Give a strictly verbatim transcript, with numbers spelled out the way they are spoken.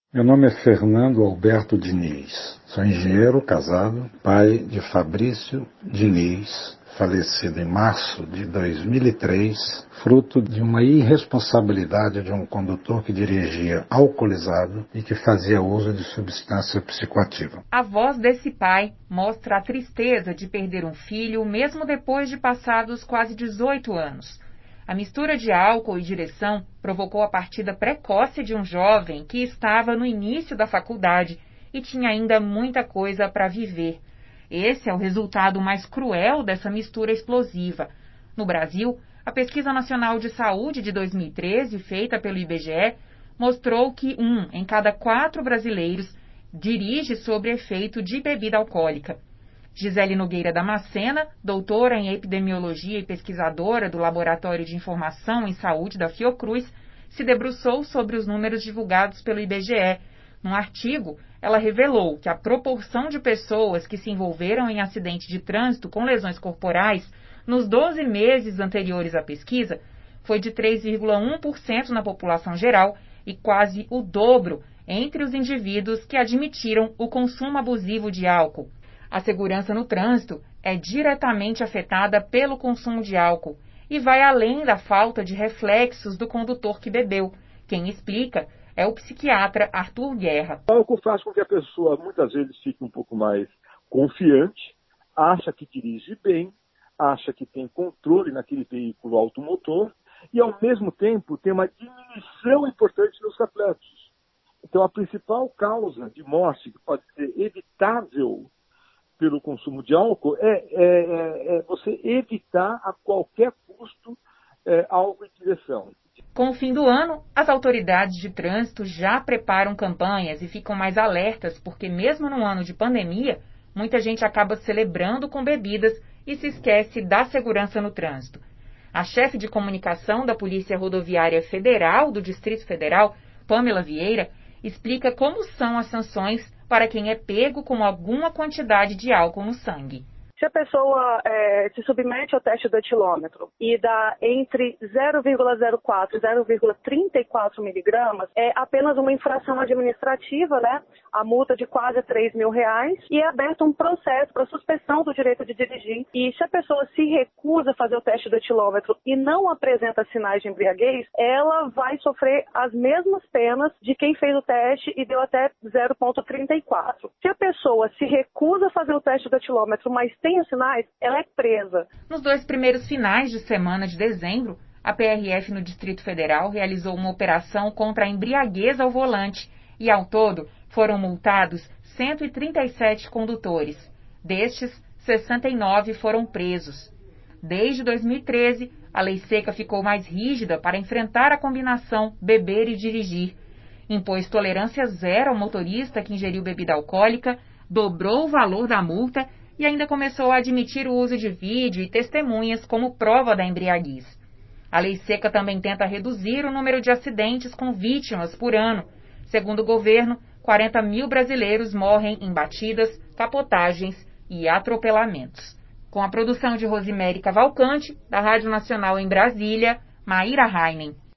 Meu nome é Fernando Alberto Diniz. Sou engenheiro casado, pai de Fabrício Diniz, falecido em março de dois mil e três, fruto de uma irresponsabilidade de um condutor que dirigia alcoolizado e que fazia uso de substância psicoativa. A voz desse pai mostra a tristeza de perder um filho mesmo depois de passados quase dezoito anos. A mistura de álcool e direção provocou a partida precoce de um jovem que estava no início da faculdade e tinha ainda muita coisa para viver. Esse é o resultado mais cruel dessa mistura explosiva. No Brasil, a Pesquisa Nacional de Saúde de dois mil e treze, feita pelo I B G E, mostrou que um em cada quatro brasileiros dirige sob efeito de bebida alcoólica. Gisele Nogueira Damascena, doutora em epidemiologia e pesquisadora do Laboratório de Informação em Saúde da Fiocruz, se debruçou sobre os números divulgados pelo I B G E. Num artigo, ela revelou que a proporção de pessoas que se envolveram em acidente de trânsito com lesões corporais nos doze meses anteriores à pesquisa foi de três vírgula um por cento na população geral e quase o dobro entre os indivíduos que admitiram o consumo abusivo de álcool. A segurança no trânsito é diretamente afetada pelo consumo de álcool e vai além da falta de reflexos do condutor que bebeu. Quem explica é o psiquiatra Arthur Guerra. O álcool faz com que a pessoa muitas vezes fique um pouco mais confiante, acha que dirige bem, acha que tem controle naquele veículo automotor e, ao mesmo tempo, tem uma diminuição importante nos reflexos. Então, a principal causa de morte que pode ser evitável pelo consumo de álcool é, é, é, é você evitar a qualquer custo é, álcool em direção. Com o fim do ano, as autoridades de trânsito já preparam campanhas e ficam mais alertas porque mesmo no ano de pandemia, muita gente acaba celebrando com bebidas e se esquece da segurança no trânsito. A chefe de comunicação da Polícia Rodoviária Federal do Distrito Federal, Pamela Vieira, explica como são as sanções para quem é pego com alguma quantidade de álcool no sangue. Se a pessoa é, se submete ao teste do etilômetro e dá entre zero vírgula zero quatro e zero vírgula trinta e quatro miligramas, é apenas uma infração administrativa, né? A multa de quase três mil reais e é aberto um processo para suspensão do direito de dirigir. E se a pessoa se recusa a fazer o teste do etilômetro e não apresenta sinais de embriaguez, ela vai sofrer as mesmas penas de quem fez o teste e deu até zero vírgula trinta e quatro. Se a pessoa se recusa a fazer o teste do etilômetro, mas tem os sinais, ela é presa. Nos dois primeiros finais de semana de dezembro, a P R F no Distrito Federal realizou uma operação contra a embriaguez ao volante e, ao todo, foram multados cento e trinta e sete condutores. Destes, sessenta e nove foram presos. Desde dois mil e treze, a lei seca ficou mais rígida para enfrentar a combinação beber e dirigir. Impôs tolerância zero ao motorista que ingeriu bebida alcoólica, dobrou o valor da multa e ainda começou a admitir o uso de vídeo e testemunhas como prova da embriaguez. A lei seca também tenta reduzir o número de acidentes com vítimas por ano. Segundo o governo, quarenta mil brasileiros morrem em batidas, capotagens e atropelamentos. Com a produção de Rosemary Cavalcante, da Rádio Nacional em Brasília, Maíra Heinen.